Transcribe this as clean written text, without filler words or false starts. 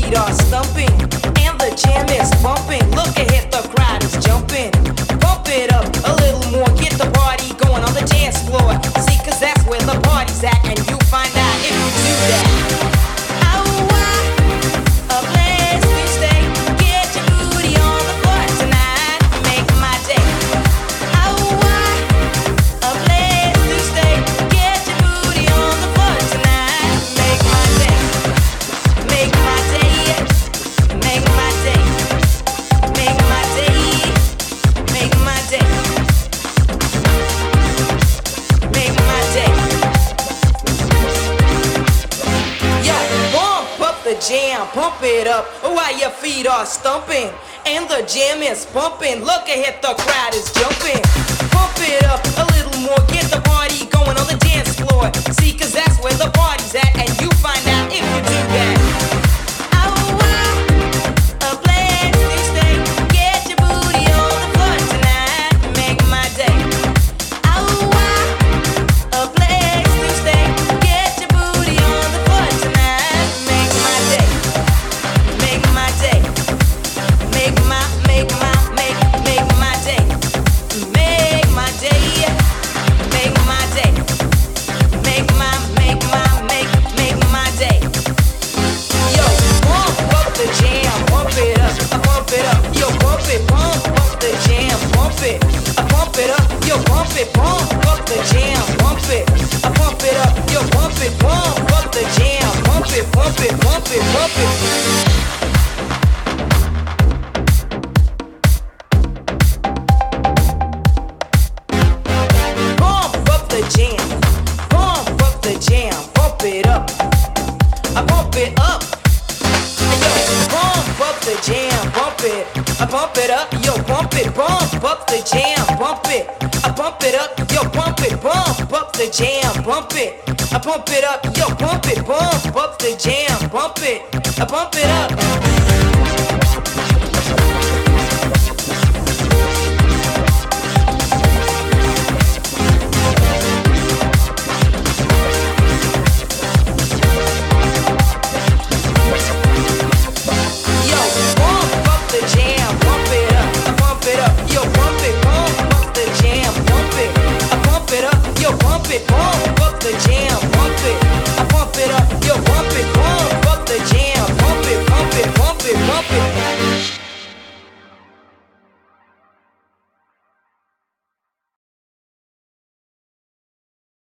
feet are stumping and the jam is bumping. Look ahead, the crowd is jumping. Bump it up a little more, get the party going on the dance floor. See, 'cause that's where the party's at, and you find out if you do that. Oh, what a place to stay. Get your booty on the floor tonight. Make my day. Oh, what a place to stay. Get your booty on the floor tonight. Make my day. Make my day. Make my day. Make my day. Make my day. Make my day. Yo, bump up the jam, pump it up while your feet are stumping and the jam is pumping. Look ahead, the crowd is jumping. Pump it up a little more, get the party going on the dance floor. See, 'cause that's where the party's at, and you find out if you do that. Oh, what a place to stay. Get your booty on the floor tonight. Make my day. Oh, what a place to stay. Get your booty on the floor tonight. Make my day. Make my day. Make my day. Make my day. Make my day. Make my day. Make my day. Yo, pump up the jam, pump it up, pump it up. Yo, pump up the jam, pump it, pump it up. Yo, pump up the jam, pump it up. Yo, pump up the jam, pump it. Pump it. Pump up the jam, pump up the jam, pump it up. I pump it up. Yo, pump up the jam, pump it. I pump it up. Yo, pump up the jam, pump it. I pump it up. Yo, pump up the jam, pump it. I pump it up. Yo, pump up the jam, pump it. I pump it up.